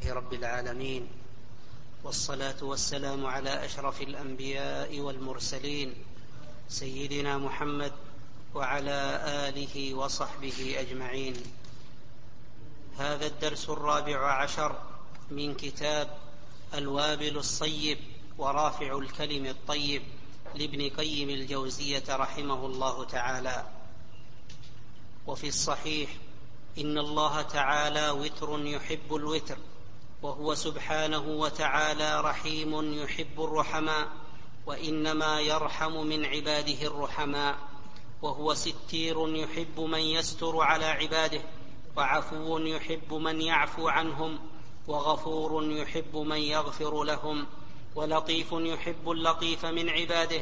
لله رب العالمين، والصلاة والسلام على أشرف الأنبياء والمرسلين سيدنا محمد وعلى آله وصحبه أجمعين. هذا الدرس 14 من كتاب الوابل الصيب ورافع الكلم الطيب لابن قيم الجوزية رحمه الله تعالى. وفي الصحيح: إن الله تعالى وتر يحب الوتر، وهو سبحانه وتعالى رحيم يحب الرحماء، وإنما يرحم من عباده الرحماء، وهو ستير يحب من يستر على عباده، وعفو يحب من يعفو عنهم، وغفور يحب من يغفر لهم، ولطيف يحب اللطيف من عباده،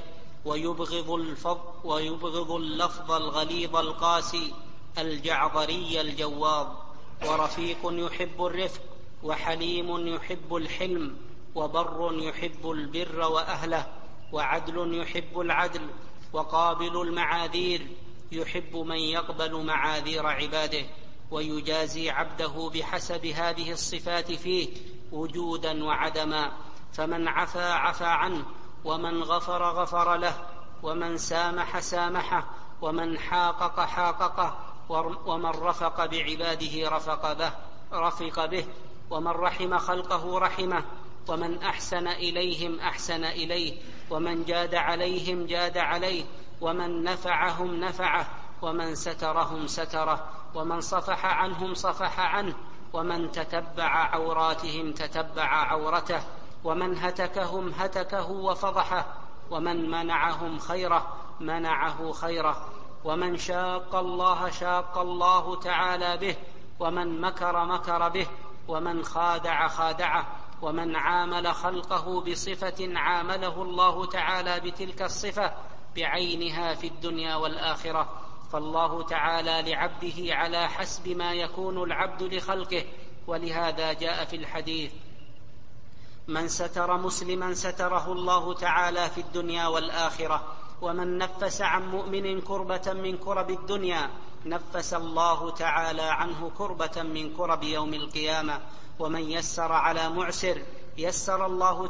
ويبغض اللفظ الغليظ القاسي الجعظري الجواظ، ورفيق يحب الرفق، وحليم يحب الحلم، وبر يحب البر وأهله، وعدل يحب العدل، وقابل المعاذير يحب من يقبل معاذير عباده، ويجازي عبده بحسب هذه الصفات فيه وجودا وعدما، فمن عفا عفا عنه، ومن غفر غفر له، ومن سامح سامحه، ومن حاقق حاققه، ومن رفق بعباده رفق به، ومن رحم خلقه رحمه، ومن أحسن إليهم أحسن إليه، ومن جاد عليهم جاد عليه، ومن نفعهم نفعه، ومن سترهم ستره، ومن صفح عنهم صفح عنه، ومن تتبع عوراتهم تتبع عورته، ومن هتكهم هتكه وفضحه، ومن منعهم خيره منعه خيره، ومن شاق الله شاق الله تعالى به، ومن مكر مكر به، ومن خادع خادعه، ومن عامل خلقه بصفة عامله الله تعالى بتلك الصفة بعينها في الدنيا والآخرة. فالله تعالى لعبده على حسب ما يكون العبد لخلقه، ولهذا جاء في الحديث: من ستر مسلما ستره الله تعالى في الدنيا والآخرة، ومن نفس عن مؤمن كربة من كرب الدنيا نفس الله تعالى عنه كربة من كرب يوم القيامة، ومن يسر على معسر يسر الله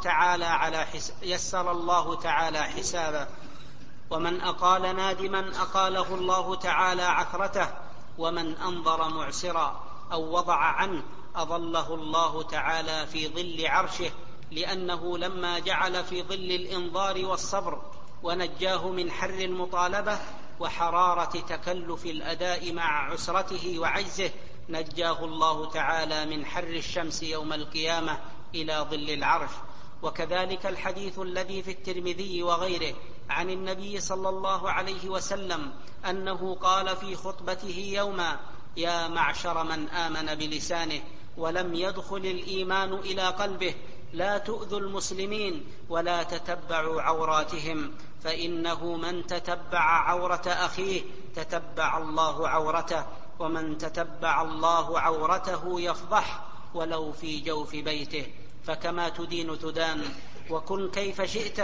تعالى حسابه، ومن أقال نادما أقاله الله تعالى عثرته، ومن أنظر معسرا أو وضع عنه أظله الله تعالى في ظل عرشه، لأنه لما جعل في ظل الإنظار والصبر ونجاه من حر المطالبة وحرارة تكلف الأداء مع عسرته وعجزه، نجاه الله تعالى من حر الشمس يوم القيامة إلى ظل العرش. وكذلك الحديث الذي في الترمذي وغيره عن النبي صلى الله عليه وسلم أنه قال في خطبته يوما: يا معشر من آمن بلسانه ولم يدخل الإيمان إلى قلبه، لا تؤذوا المسلمين ولا تتبعوا عوراتهم، فإنه من تتبع عورة أخيه تتبع الله عورته، ومن تتبع الله عورته يفضح ولو في جوف بيته، فكما تدين تدان، وكن كيف شئت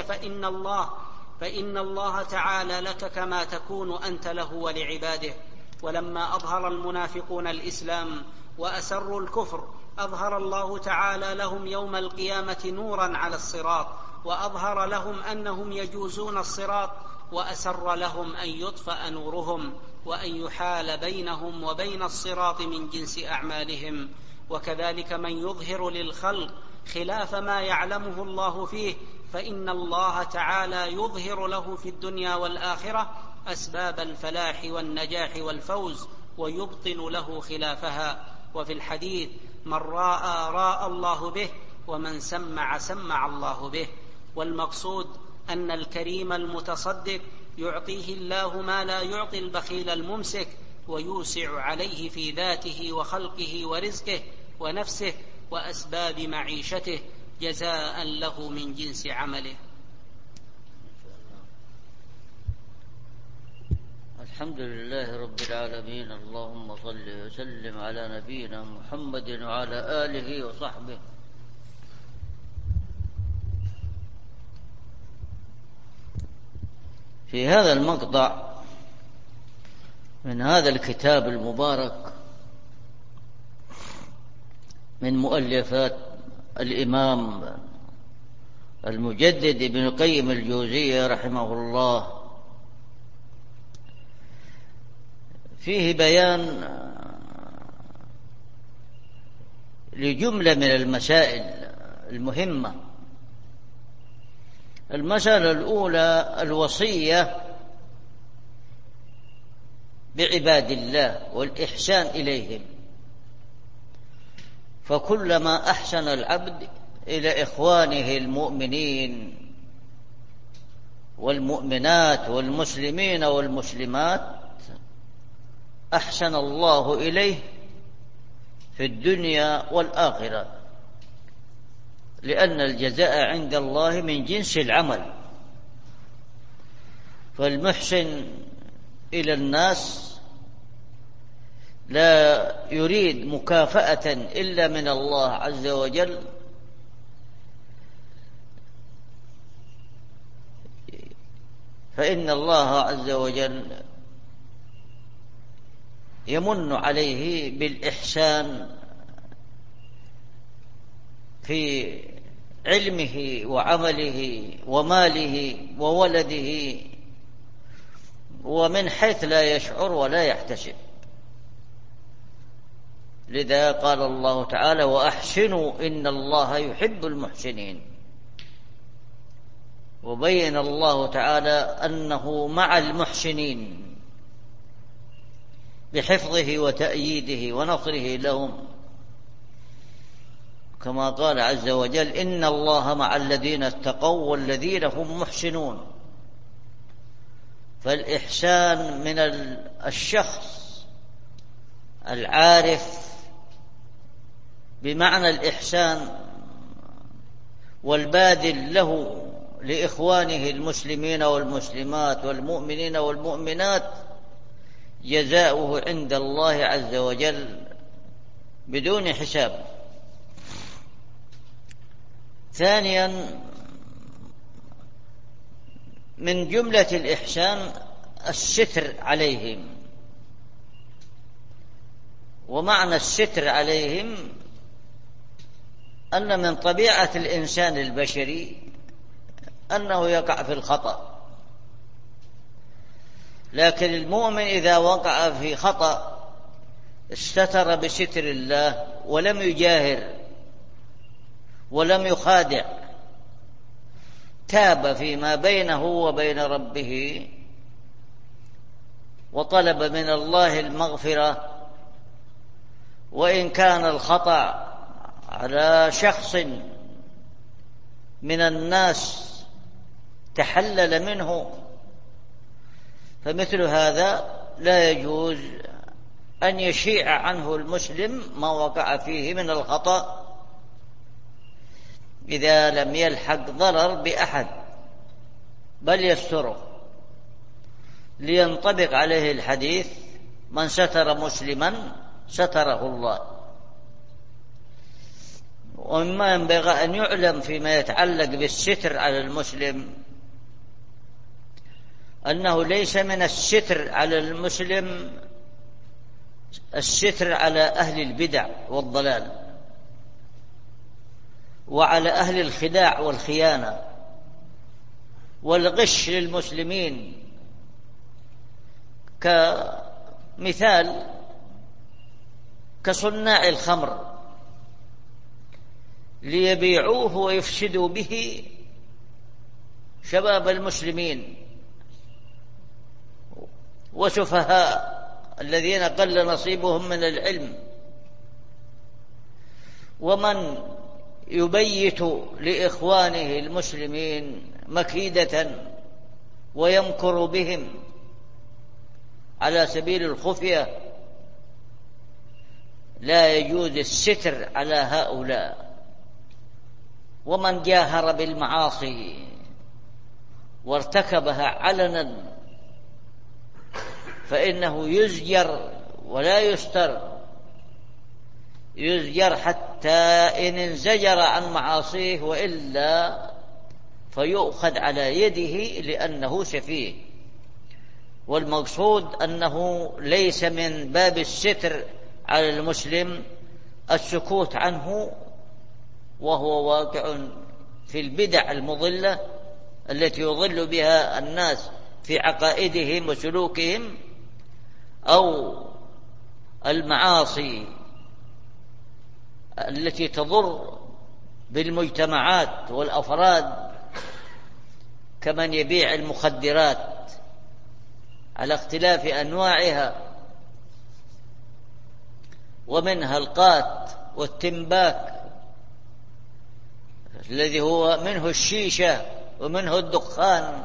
فإن الله تعالى لك كما تكون أنت له ولعباده. ولما أظهر المنافقون الإسلام وأسروا الكفر أظهر الله تعالى لهم يوم القيامة نورا على الصراط، وأظهر لهم أنهم يجوزون الصراط، وأسر لهم أن يطفأ نورهم وأن يحال بينهم وبين الصراط من جنس أعمالهم. وكذلك من يظهر للخلق خلاف ما يعلمه الله فيه، فإن الله تعالى يظهر له في الدنيا والآخرة أسباب الفلاح والنجاح والفوز، ويبطن له خلافها. وفي الحديث: من راى الله به، ومن سمع سمع الله به. والمقصود أن الكريم المتصدق يعطيه الله ما لا يعطي البخيل الممسك، ويوسع عليه في ذاته وخلقه ورزقه ونفسه وأسباب معيشته جزاء له من جنس عمله. الحمد لله رب العالمين، اللهم صل وسلم على نبينا محمد وعلى آله وصحبه. في هذا المقطع من هذا الكتاب المبارك من مؤلفات الإمام المجدد ابن القيم الجوزية رحمه الله، فيه بيان لجملة من المسائل المهمة. المسألة الأولى الوصية بعباد الله والإحسان إليهم، فكلما أحسن العبد إلى إخوانه المؤمنين والمؤمنات والمسلمين والمسلمات أحسن الله إليه في الدنيا والآخرة، لأن الجزاء عند الله من جنس العمل. فالمحسن إلى الناس لا يريد مكافأة إلا من الله عز وجل، فإن الله عز وجل يمن عليه بالإحسان في علمه وعمله وماله وولده، ومن حيث لا يشعر ولا يحتسب. لذا قال الله تعالى: وأحسنوا إن الله يحب المحسنين. وبين الله تعالى أنه مع المحسنين بحفظه وتأييده ونصره لهم، كما قال عز وجل: إن الله مع الذين اتقوا والذين هم محسنون. فالإحسان من الشخص العارف بمعنى الإحسان والباذل له لإخوانه المسلمين والمسلمات والمؤمنين والمؤمنات، جزاؤه عند الله عز وجل بدون حساب. ثانيا، من جملة الإحسان الستر عليهم. ومعنى الستر عليهم أن من طبيعة الإنسان البشري أنه يقع في الخطأ، لكن المؤمن إذا وقع في خطأ استتر بستر الله ولم يجاهر ولم يخادع، تاب فيما بينه وبين ربه وطلب من الله المغفرة. وإن كان الخطأ على شخص من الناس تحلل منه، فمثل هذا لا يجوز أن يشيع عنه المسلم ما وقع فيه من الخطأ إذا لم يلحق ضرر بأحد، بل يستره، لينطبق عليه الحديث: من ستر مسلما ستره الله. ومما ينبغي أن يعلم فيما يتعلق بالستر على المسلم أنه ليس من الستر على المسلم الستر على أهل البدع والضلال وعلى أهل الخداع والخيانة والغش للمسلمين. كمثال كصناع الخمر ليبيعوه ويفسدوا به شباب المسلمين، وسفهاء الذين قل نصيبهم من العلم، ومن يبيت لإخوانه المسلمين مكيدة ويمكر بهم على سبيل الخفية. لا يجوز الستر على هؤلاء. ومن جاهر بالمعاصي وارتكبها علنا فإنه يزجر ولا يستر، يزجر حتى إن انزجر عن معاصيه، وإلا فيؤخذ على يده لأنه سفيه. والمقصود أنه ليس من باب الستر على المسلم السكوت عنه، وهو واقع في البدع المضلة التي يضل بها الناس في عقائدهم وسلوكهم، أو المعاصي التي تضر بالمجتمعات والأفراد، كمن يبيع المخدرات على اختلاف أنواعها، ومنها القات والتنباك الذي هو منه الشيشة ومنه الدخان.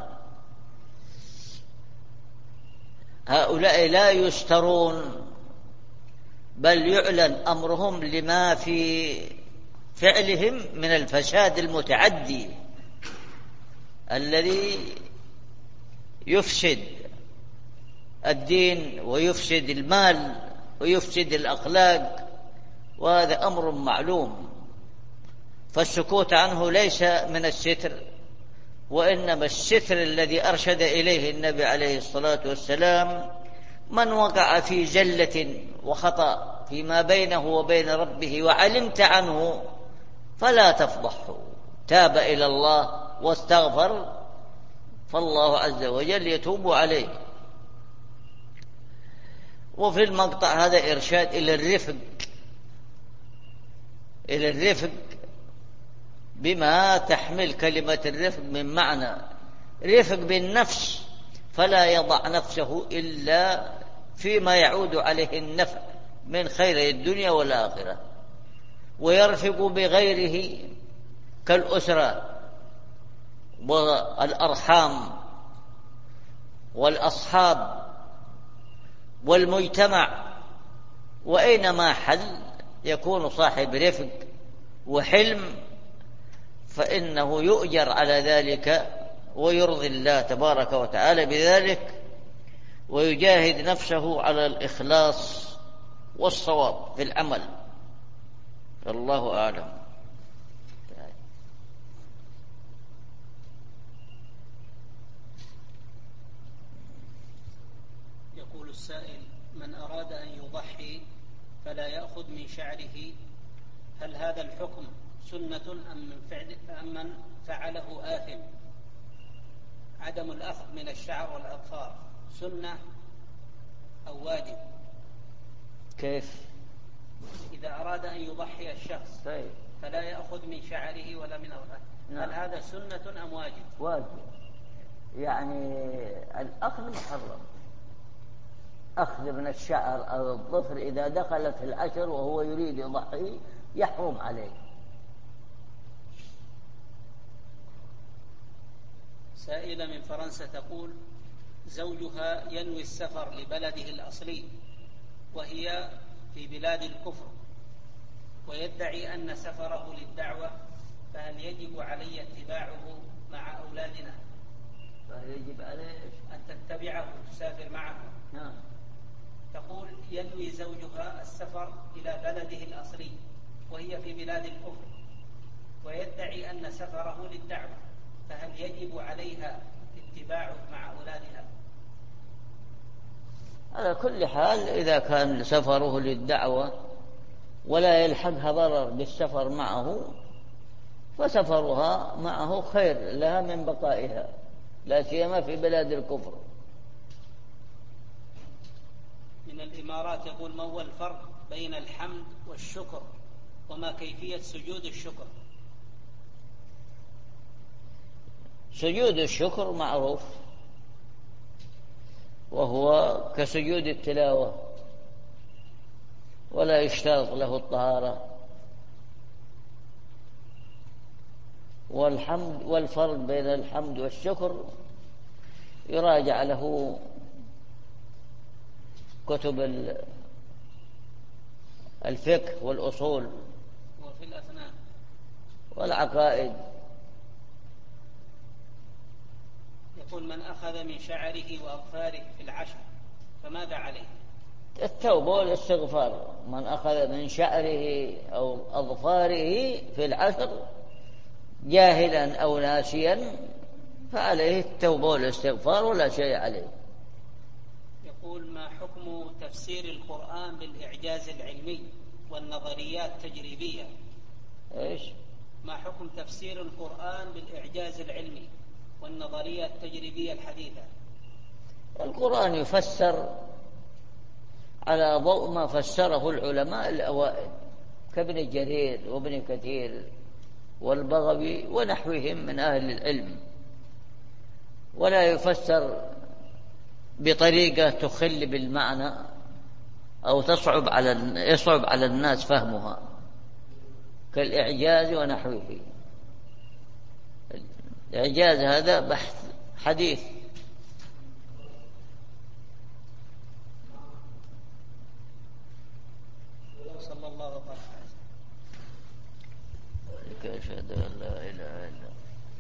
هؤلاء لا يسترون، بل يعلن أمرهم لما في فعلهم من الفساد المتعدي الذي يفسد الدين ويفسد المال ويفسد الأخلاق، وهذا أمر معلوم. فالسكوت عنه ليس من الستر، وإنما الستر الذي أرشد إليه النبي عليه الصلاة والسلام: من وقع في زلة وخطأ فيما بينه وبين ربه وعلمت عنه فلا تفضحه، تاب إلى الله واستغفر، فالله عز وجل يتوب عليه. وفي المقطع هذا إرشاد إلى الرفق بما تحمل كلمة الرفق من معنى رفق بالنفس، فلا يضع نفسه إلا فيما يعود عليه النفع من خير الدنيا والآخرة، ويرفق بغيره كالأسرة والأرحام والأصحاب والمجتمع، وأينما حل يكون صاحب رفق وحلم، فإنه يؤجر على ذلك ويرضي الله تبارك وتعالى بذلك، ويجاهد نفسه على الإخلاص والصواب في العمل. الله أعلم. يقول السائل: من أراد أن يضحي فلا يأخذ من شعره، هل هذا الحكم سنة أم من فعله آثم؟ عدم الأخذ من الشعر والأظفار سنة أو واجب؟ كيف؟ إذا أراد أن يضحي الشخص فلا يأخذ من شعره ولا من أظفاره، هل هذا سنة أم واجب؟ واجب، يعني الأخذ محرم. أخذ من الشعر أو الظفر إذا دخلت العشر وهو يريد يضحي يحرم عليه. سائلة من فرنسا تقول: زوجها ينوي السفر لبلده الأصلي وهي في بلاد الكفر، ويدعي أن سفره للدعوة، فهل يجب علي اتباعه مع أولادنا؟ فهل يجب عليه أن تتبعه تسافر معه؟ نعم. تقول: ينوي زوجها السفر إلى بلده الأصلي وهي في بلاد الكفر، ويدعي أن سفره للدعوة، فهل يجب عليها اتباعه مع أولادها؟ على كل حال، إذا كان سفره للدعوة ولا يلحقها ضرر بالسفر معه، فسفرها معه خير لها من بقائها، لا سيما في بلاد الكفر. من الإمارات يقول: ما هو الفرق بين الحمد والشكر، وما كيفية سجود الشكر؟ سجود الشكر معروف، وهو كسجود التلاوة، ولا يشترط له الطهارة. والحمد والفرق بين الحمد والشكر يراجع له كتب الفقه والأصول وفي الأثناء والعقائد. يقول: من أخذ من شعره وأظفاره في العشر فماذا عليه؟ التوبة والاستغفار. من أخذ من شعره أو أظفاره في العشر جاهلا أو ناسيا فعليه التوبة والاستغفار ولا شيء عليه. يقول: ما حكم تفسير القرآن بالإعجاز العلمي والنظريات التجريبية. إيش؟ ما حكم تفسير القرآن بالإعجاز العلمي والنظرية التجريبية الحديثة؟ القرآن يفسر على ضوء ما فسره العلماء الأوائل كابن جرير وابن كثير والبغوي ونحوهم من أهل العلم، ولا يفسر بطريقة تخل بالمعنى أو يصعب على الناس فهمها كالإعجاز ونحوه. الإعجاز هذا بحث حديث. صلى الله عليه وسلم. أشهد أن لا إله إلا الله.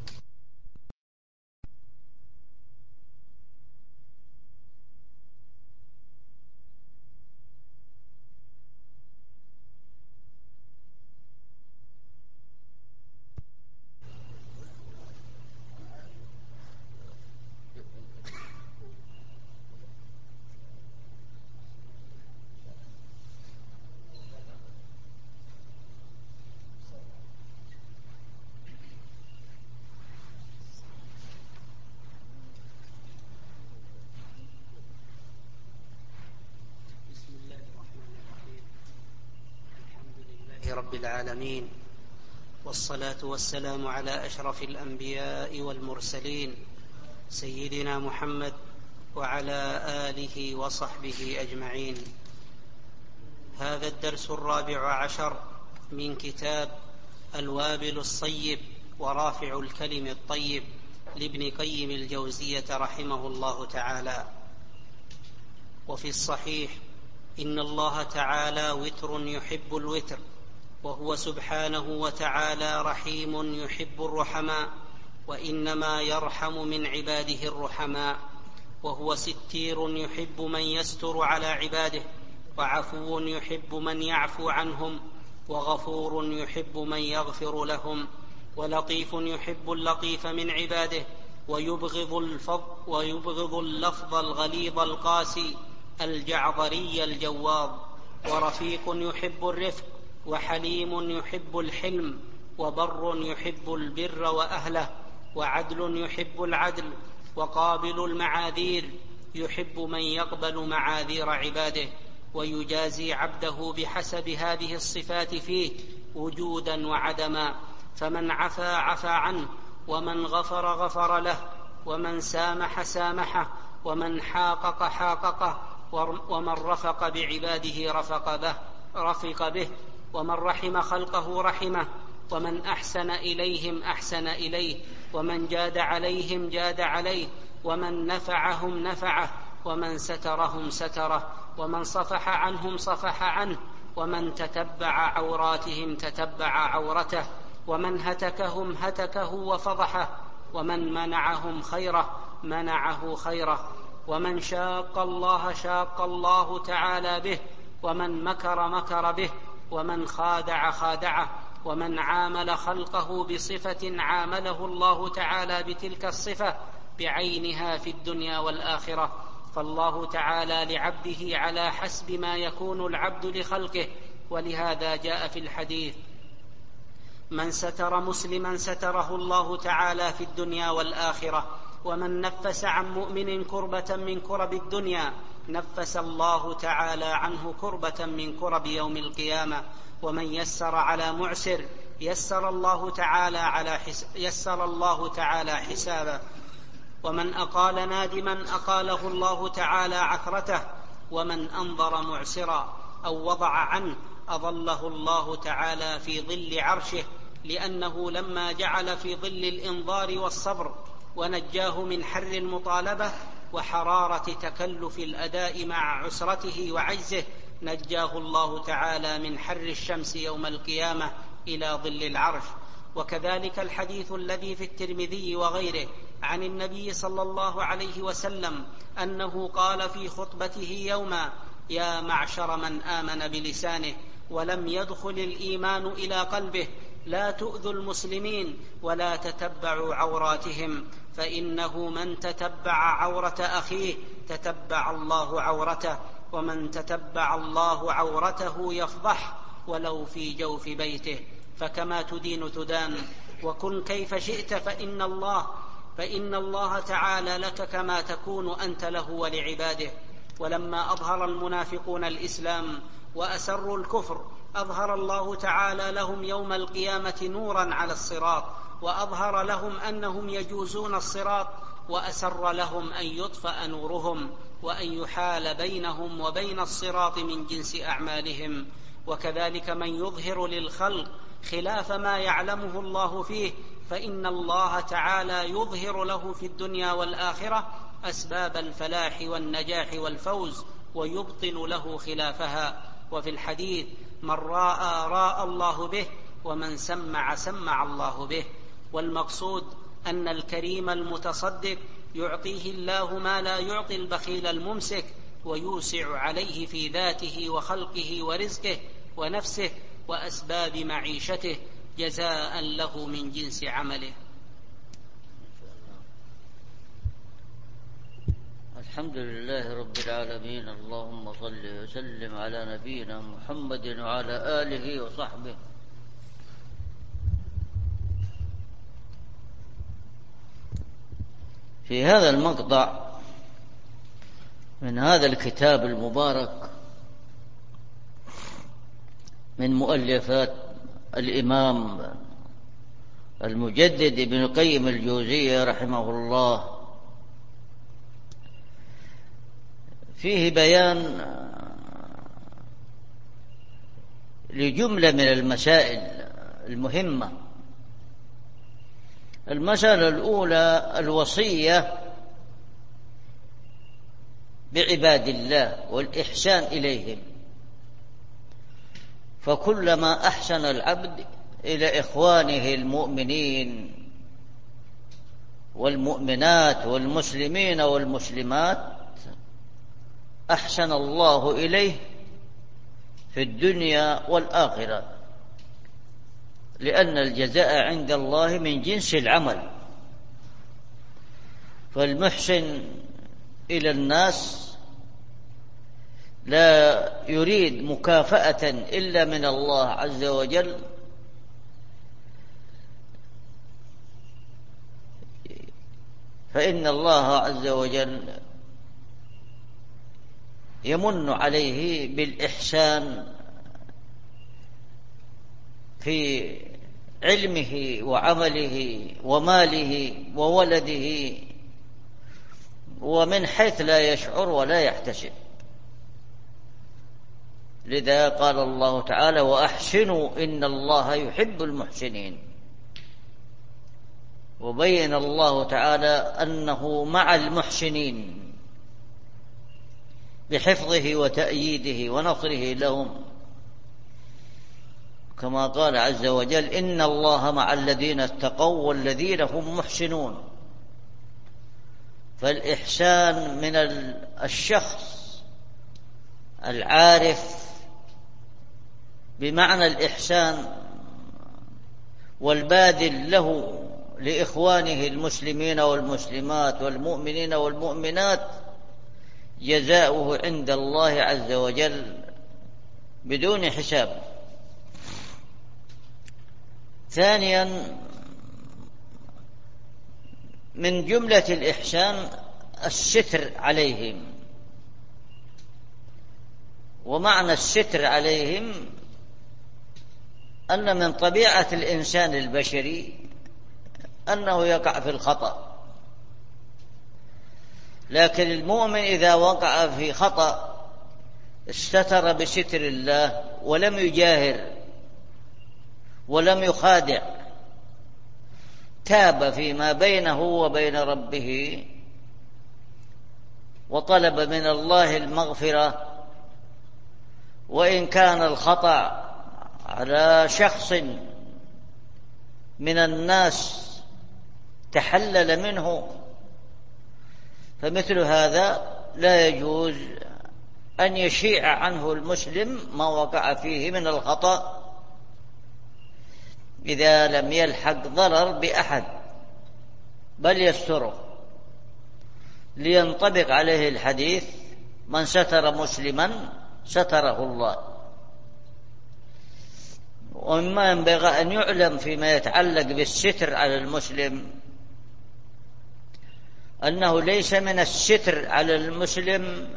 رب العالمين، والصلاة والسلام على أشرف الأنبياء والمرسلين سيدنا محمد وعلى آله وصحبه أجمعين. هذا الدرس 14 من كتاب الوابل الصيب ورافع الكلم الطيب لابن قيم الجوزية رحمه الله تعالى. وفي الصحيح إن الله تعالى وتر يحب الوتر، وهو سبحانه وتعالى رحيم يحب الرحماء، وإنما يرحم من عباده الرحماء، وهو ستير يحب من يستر على عباده، وعفو يحب من يعفو عنهم، وغفور يحب من يغفر لهم، ولطيف يحب اللطيف من عباده، ويبغض اللفظ الغليظ القاسي الجعظري الجواظ، ورفيق يحب الرفق، وحليم يحب الحلم، وبر يحب البر وأهله، وعدل يحب العدل، وقابل المعاذير يحب من يقبل معاذير عباده، ويجازي عبده بحسب هذه الصفات فيه وجودا وعدما، فمن عفا عفا عنه، ومن غفر غفر له، ومن سامح سامحه، ومن حاقق حاققه، ومن رفق بعباده رفق به، ومن رحم خلقه رحمه، ومن أحسن إليهم أحسن إليه، ومن جاد عليهم جاد عليه، ومن نفعهم نفعه، ومن سترهم ستره، ومن صفح عنهم صفح عنه، ومن تتبع عوراتهم تتبع عورته، ومن هتكهم هتكه وفضحه، ومن منعهم خيره منعه خيره، ومن شاق الله شاق الله تعالى به، ومن مكر مكر به، ومن خادع خادعه، ومن عامل خلقه بصفة عامله الله تعالى بتلك الصفة بعينها في الدنيا والآخرة. فالله تعالى لعبده على حسب ما يكون العبد لخلقه، ولهذا جاء في الحديث: من ستر مسلما ستره الله تعالى في الدنيا والآخرة، ومن نفس عن مؤمن كربة من كرب الدنيا نفس الله تعالى عنه كربة من كرب يوم القيامة، ومن يسر على معسر يسر الله تعالى حسابه، ومن أقال نادما أقاله الله تعالى عثرته، ومن أنظر معسرا أو وضع عنه أظله الله تعالى في ظل عرشه، لأنه لما جعل في ظل الإنظار والصبر ونجاه من حر المطالبة وحرارة تكلف الأداء مع عسرته وعجزه، نجاه الله تعالى من حر الشمس يوم القيامة إلى ظل العرش. وكذلك الحديث الذي في الترمذي وغيره عن النبي صلى الله عليه وسلم أنه قال في خطبته يوما: يا معشر من آمن بلسانه ولم يدخل الإيمان إلى قلبه، لا تؤذوا المسلمين ولا تتبعوا عوراتهم، فإنه من تتبع عورة أخيه تتبع الله عورته، ومن تتبع الله عورته يفضح، ولو في جوف بيته، فكما تدين تدان، وكن كيف شئت، فإن الله تعالى لك كما تكون أنت له ولعباده. ولما أظهر المنافقون الإسلام وأسروا الكفر، أظهر الله تعالى لهم يوم القيامة نورا على الصراط، وأظهر لهم أنهم يجوزون الصراط، وأسر لهم أن يطفأ نورهم وأن يحال بينهم وبين الصراط من جنس أعمالهم. وكذلك من يظهر للخلق خلاف ما يعلمه الله فيه، فإن الله تعالى يظهر له في الدنيا والآخرة أسباب الفلاح والنجاح والفوز، ويبطن له خلافها. وفي الحديث: من راى الله به، ومن سمع الله به. والمقصود أن الكريم المتصدق يعطيه الله ما لا يعطي البخيل الممسك، ويوسع عليه في ذاته وخلقه ورزقه ونفسه وأسباب معيشته، جزاء له من جنس عمله. الحمد لله رب العالمين، اللهم صل وسلم على نبينا محمد وعلى آله وصحبه. في هذا المقطع من هذا الكتاب المبارك من مؤلفات الإمام المجدد ابن القيم الجوزية رحمه الله، فيه بيان لجملة من المسائل المهمة. المسألة الأولى الوصية بعباد الله والإحسان إليهم، فكلما أحسن العبد إلى إخوانه المؤمنين والمؤمنات والمسلمين والمسلمات أحسن الله إليه في الدنيا والآخرة، لأن الجزاء عند الله من جنس العمل. فالمحسن إلى الناس لا يريد مكافأة إلا من الله عز وجل، فإن الله عز وجل يمن عليه بالإحسان في علمه وعمله وماله وولده، ومن حيث لا يشعر ولا يحتسب. لذا قال الله تعالى: وأحسنوا إن الله يحب المحسنين. وبين الله تعالى أنه مع المحسنين بحفظه وتأييده ونصره لهم، كما قال عز وجل: إن الله مع الذين اتقوا والذين هم محسنون. فالإحسان من الشخص العارف بمعنى الإحسان والباذل له لإخوانه المسلمين والمسلمات والمؤمنين والمؤمنات، جزاؤه عند الله عز وجل بدون حساب. ثانيا، من جملة الإحسان الستر عليهم. ومعنى الستر عليهم أن من طبيعة الإنسان البشري أنه يقع في الخطأ، لكن المؤمن إذا وقع في خطأ استتر بستر الله ولم يجاهر ولم يخادع، تاب فيما بينه وبين ربه وطلب من الله المغفرة. وإن كان الخطأ على شخص من الناس تحلل منه، فمثل هذا لا يجوز أن يشيع عنه المسلم ما وقع فيه من الخطأ إذا لم يلحق ضرر بأحد، بل يستره، لينطبق عليه الحديث: من ستر مسلما ستره الله. ومما ينبغي أن يعلم فيما يتعلق بالستر على المسلم أنه ليس من الستر على المسلم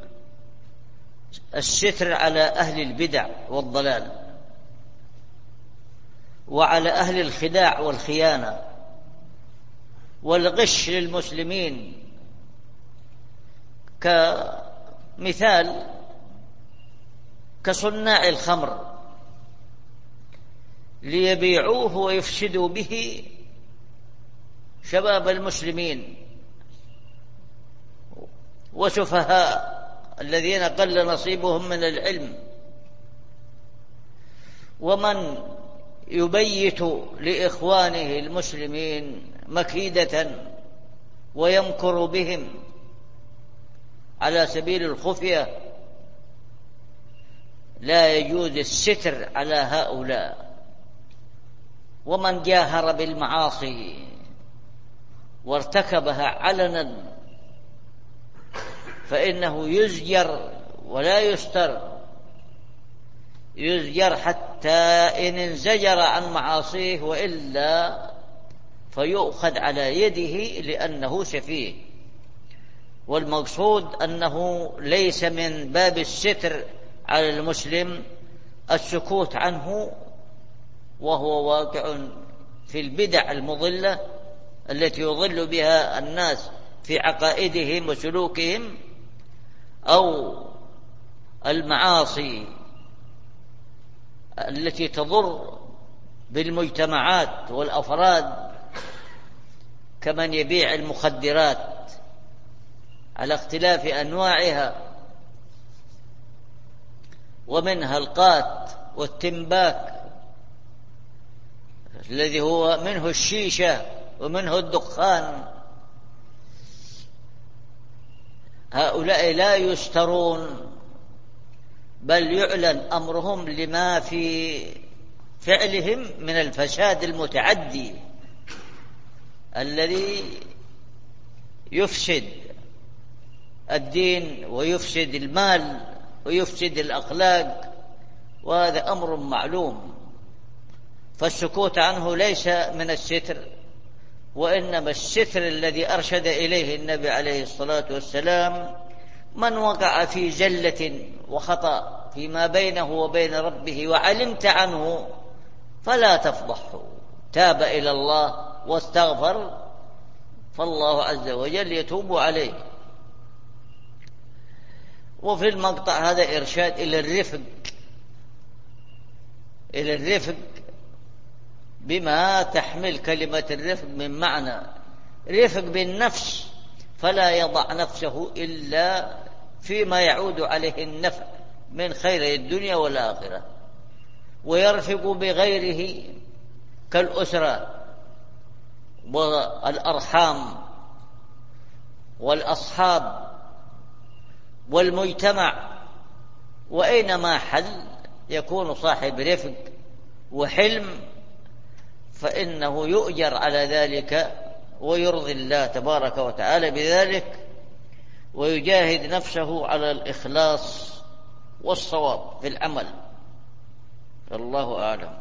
الستر على أهل البدع والضلال وعلى أهل الخداع والخيانة والغش للمسلمين، كمثال كصناع الخمر ليبيعوه ويفسدوا به شباب المسلمين وسفهاء الذين قل نصيبهم من العلم، ومن يبيت لإخوانه المسلمين مكيدة ويمكر بهم على سبيل الخفية، لا يجوز الستر على هؤلاء. ومن جاهر بالمعاصي وارتكبها علنا فإنه يزجر ولا يستر، يزجر حتى إن انزجر عن معاصيه، وإلا فيؤخذ على يده لأنه سفيه. والمقصود أنه ليس من باب الستر على المسلم السكوت عنه وهو واقع في البدع المضلة التي يضل بها الناس في عقائدهم وسلوكهم، أو المعاصي التي تضر بالمجتمعات والأفراد، كمن يبيع المخدرات على اختلاف أنواعها، ومنها القات والتنباك الذي هو منه الشيشة ومنه الدخان. هؤلاء لا يسترون، بل يعلن أمرهم لما في فعلهم من الفساد المتعدي الذي يفسد الدين ويفسد المال ويفسد الأخلاق، وهذا أمر معلوم. فالسكوت عنه ليس من الستر، وإنما الستر الذي أرشد إليه النبي عليه الصلاة والسلام: من وقع في زلة وخطأ فيما بينه وبين ربه وعلمت عنه فلا تفضحه، تاب إلى الله واستغفر فالله عز وجل يتوب عليه. وفي المقطع هذا إرشاد إلى الرفق بما تحمل كلمة الرفق من معنى رفق بالنفس، فلا يضع نفسه إلا فيما يعود عليه النفع من خير الدنيا والآخرة، ويرفق بغيره كالأسرة والأرحام والأصحاب والمجتمع، وأينما حل يكون صاحب رفق وحلم، فإنه يؤجر على ذلك ويرضي الله تبارك وتعالى بذلك، ويجاهد نفسه على الإخلاص والصواب في العمل. الله أعلم.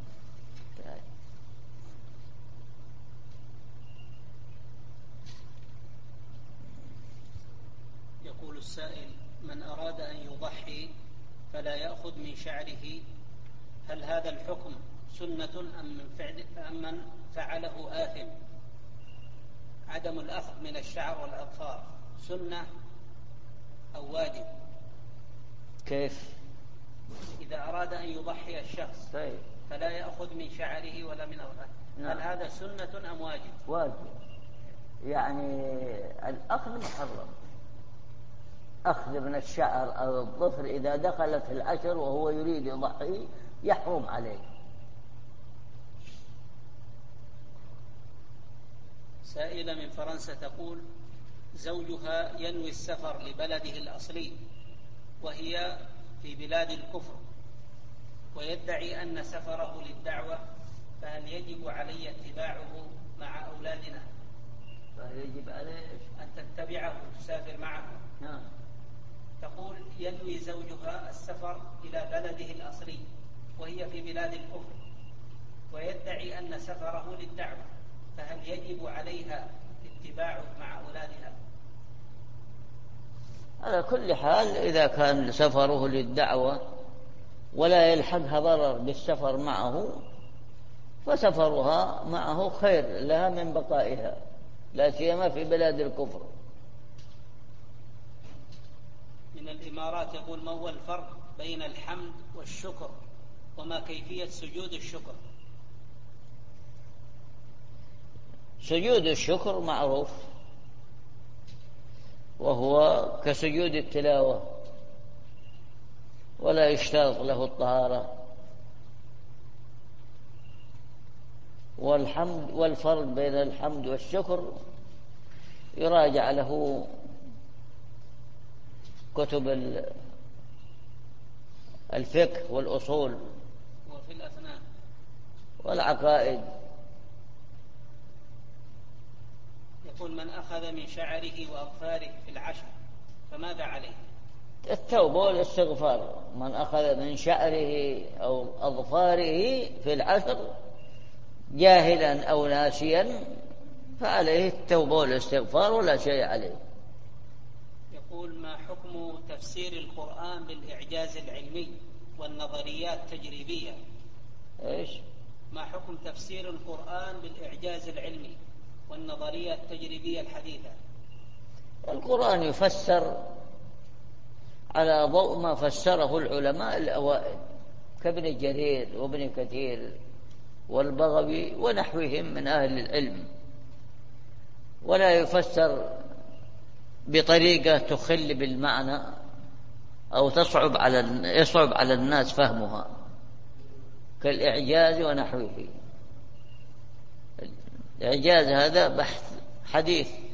يقول السائل: من أراد أن يضحي فلا يأخذ من شعره، هل هذا الحكم سنة أم من فعله آثم؟ عدم الأخذ من الشعر والأظفار سنة أو واجب؟ كيف؟ إذا أراد أن يضحي الشخص فلا يأخذ من شعره ولا من أظفاره، هل هذا سنة أم واجب؟ واجب، يعني الأخذ محرم. أخذ من الشعر أو الظفر إذا دخلت العشر وهو يريد يضحي يحرم عليه. سائلة من فرنسا تقول: زوجها ينوي السفر لبلده الأصلي وهي في بلاد الكفر، ويدعي أن سفره للدعوة، فهل يجب علي اتباعه مع أولادنا؟ فهل يجب عليه أن تتبعه تسافر معه؟ نعم. تقول: ينوي زوجها السفر إلى بلده الأصلي وهي في بلاد الكفر، ويدعي أن سفره للدعوة، فهل يجب عليها اتباعه مع أولادها؟ على كل حال إذا كان سفره للدعوة ولا يلحقها ضرر بالسفر معه فسفرها معه خير لها من بقائها، لا سيما في بلاد الكفر. من الإمارات يقول: ما هو الفرق بين الحمد والشكر، وما كيفية سجود الشكر؟ سجود الشكر معروف، وهو كسجود التلاوة ولا يشترط له الطهارة. والحمد والفرق بين الحمد والشكر يراجع له كتب الفقه والأصول وفي الأثناء والعقائد. يقول: من أخذ من شعره وأظفاره في العشر فماذا عليه؟ التوبة والاستغفار. من أخذ من شعره أو أظفاره في العشر جاهلا أو ناسيا فعليه التوبة والاستغفار ولا شيء عليه. يقول: ما حكم تفسير القرآن بالإعجاز العلمي والنظريات التجريبية؟ إيش؟ ما حكم تفسير القرآن بالإعجاز العلمي والنظريات التجريبية الحديثة؟ القرآن يفسر على ضوء ما فسره العلماء الأوائل كابن جرير وابن كثير والبغوي ونحوهم من أهل العلم، ولا يفسر بطريقة تخل بالمعنى أو يصعب على الناس فهمها كالإعجاز ونحوه. الإعجاز هذا بحث حديث